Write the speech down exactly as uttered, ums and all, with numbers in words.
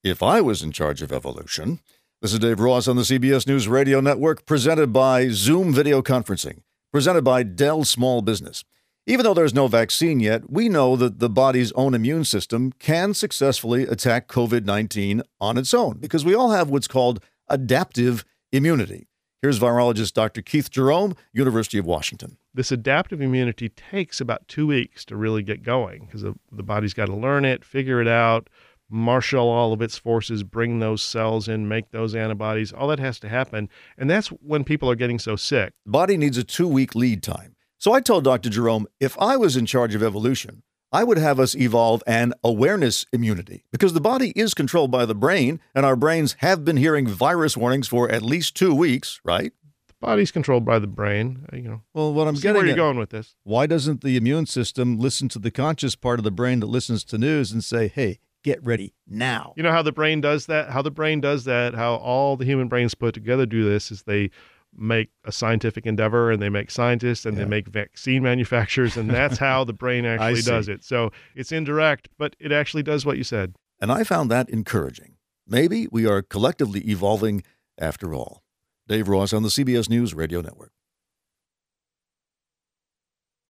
If I was in charge of evolution. This is Dave Ross on the C B S News Radio Network, presented by Zoom Video Conferencing, presented by Dell Small Business. Even though there's no vaccine yet, we know that the body's own immune system can successfully attack covid nineteen on its own because we all have what's called adaptive immunity. Here's virologist Doctor Keith Jerome, University of Washington. This adaptive immunity takes about two weeks to really get going because the, the body's got to learn it, figure it out, marshal all of its forces, bring those cells in, make those antibodies. All that has to happen. And that's when people are getting so sick. The body needs a two-week lead time. So I told Doctor Jerome, if I was in charge of evolution, I would have us evolve an awareness immunity because the body is controlled by the brain, and our brains have been hearing virus warnings for at least two weeks, right? The body's controlled by the brain. You know. Well, what I'm See getting where you're at, going with this. Why doesn't the immune system listen to the conscious part of the brain that listens to news and say, hey, get ready now? You know how the brain does that? How the brain does that, how all the human brains put together do this is they make a scientific endeavor and they make scientists and yeah. they make vaccine manufacturers. And that's how the brain actually does it. So it's indirect, but it actually does what you said. And I found that encouraging. Maybe we are collectively evolving after all. Dave Ross on the C B S News Radio Network.